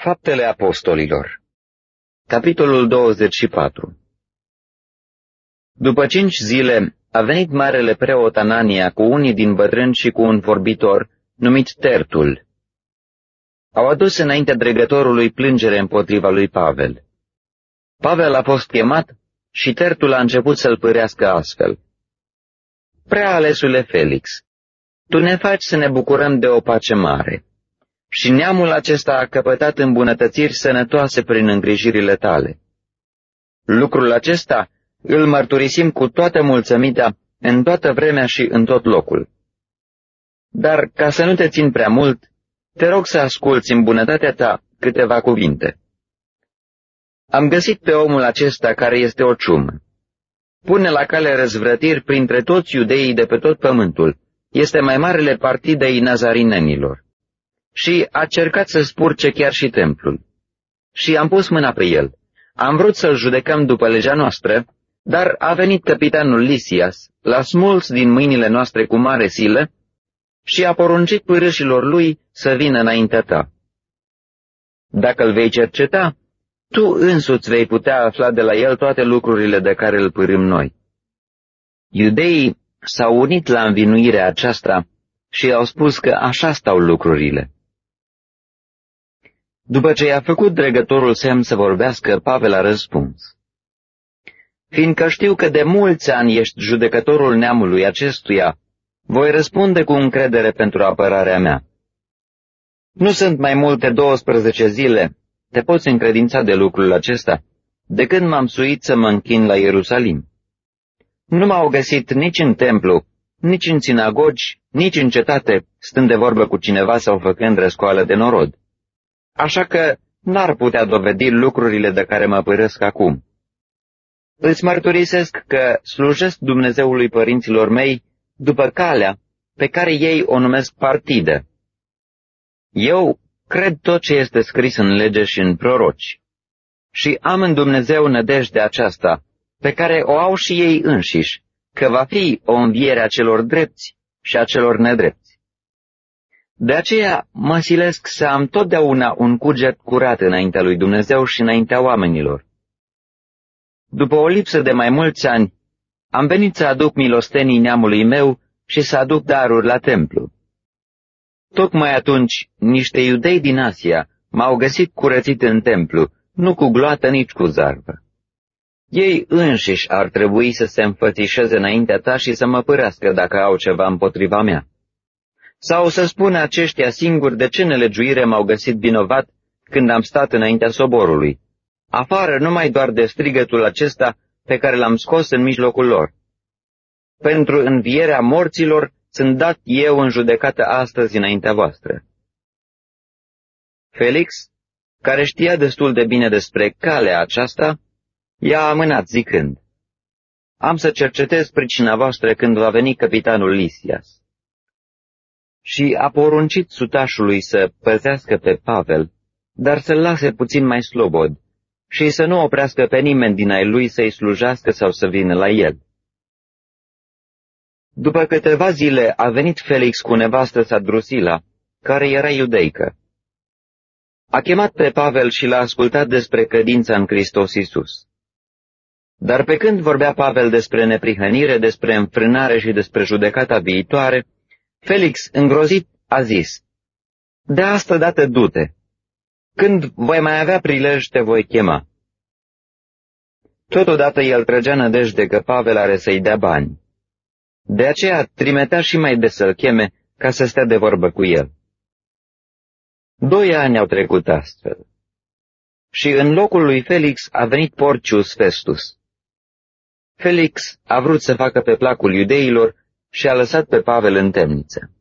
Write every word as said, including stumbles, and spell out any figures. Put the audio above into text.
Faptele Apostolilor, capitolul douăzeci și patru. După cinci zile a venit marele preot Anania cu unii din bătrâni și cu un vorbitor numit Tertul. Au adus înaintea dregătorului plângere împotriva lui Pavel. Pavel a fost chemat și Tertul a început să-l pârească astfel. Prea alesule Felix, tu ne faci să ne bucurăm de o pace mare. Și neamul acesta a căpătat îmbunătățiri sănătoase prin îngrijirile tale. Lucrul acesta îl mărturisim cu toată mulțămintea, în toată vremea și în tot locul. Dar, ca să nu te țin prea mult, te rog să asculți în bunătatea ta câteva cuvinte. Am găsit pe omul acesta care este o ciumă. Pune la cale răzvrătiri printre toți iudeii de pe tot pământul. Este mai marele partidei nazarinenilor. Și a cercat să spurce chiar și templul. Și am pus mâna pe el. Am vrut să-l judecăm după legea noastră, dar a venit capitanul Lisias, l-a smuls din mâinile noastre cu mare silă și a poruncit pârâșilor lui să vină înaintea ta. Dacă îl vei cerceta, tu însuți vei putea afla de la el toate lucrurile de care îl pârâm noi. Iudeii s-au unit la învinuirea aceasta și au spus că așa stau lucrurile. După ce i-a făcut dregătorul semn să vorbească, Pavel a răspuns. Fiindcă știu că de mulți ani ești judecătorul neamului acestuia, voi răspunde cu încredere pentru apărarea mea. Nu sunt mai multe douăsprezece zile, te poți încredința de lucrul acesta, de când m-am suit să mă închin la Ierusalim. Nu m-au găsit nici în templu, nici în sinagogi, nici în cetate, stând de vorbă cu cineva sau făcând răscoală de norod. Așa că n-ar putea dovedi lucrurile de care mă părăsc acum. Îți mărturisesc că slujesc Dumnezeului părinților mei după calea pe care ei o numesc partidă. Eu cred tot ce este scris în lege și în proroci și am în Dumnezeu nădejdea aceasta, pe care o au și ei înșiși, că va fi o înviere a celor drepți și a celor nedrepți. De aceea mă silesc să am totdeauna un cuget curat înaintea lui Dumnezeu și înaintea oamenilor. După o lipsă de mai mulți ani, am venit să aduc milostenii neamului meu și să aduc daruri la templu. Tocmai atunci, niște iudei din Asia m-au găsit curățit în templu, nu cu gloată, nici cu zarvă. Ei înșiși ar trebui să se înfățișeze înaintea ta și să mă pârească dacă au ceva împotriva mea. Sau să spună aceștia singuri de ce nelegiuire m-au găsit vinovat când am stat înaintea soborului, afară numai doar de strigătul acesta pe care l-am scos în mijlocul lor. Pentru învierea morților sunt dat eu în judecată astăzi înaintea voastră. Felix, care știa destul de bine despre calea aceasta, i-a amânat zicând, am să cercetez pricina voastră când va veni capitanul Lisias. Și a poruncit sutașului să păzească pe Pavel, dar să-l lase puțin mai slobod și să nu oprească pe nimeni din ai lui să-i slujească sau să vină la el. După câteva zile a venit Felix cu nevastă sa Drusila, care era iudeică. A chemat pe Pavel și l-a ascultat despre credința în Hristos Iisus. Dar pe când vorbea Pavel despre neprihănire, despre înfrânare și despre judecata viitoare, Felix, îngrozit, a zis, de asta dată du-te. Când voi mai avea prilej, te voi chema. Totodată el trăgea nădejde că Pavel are să-i dea bani. De aceea trimitea și mai des să-l cheme ca să stea de vorbă cu el. Doi ani au trecut astfel. Și în locul lui Felix a venit Porcius Festus. Felix a vrut să facă pe placul iudeilor și a lăsat pe Pavel în temniță.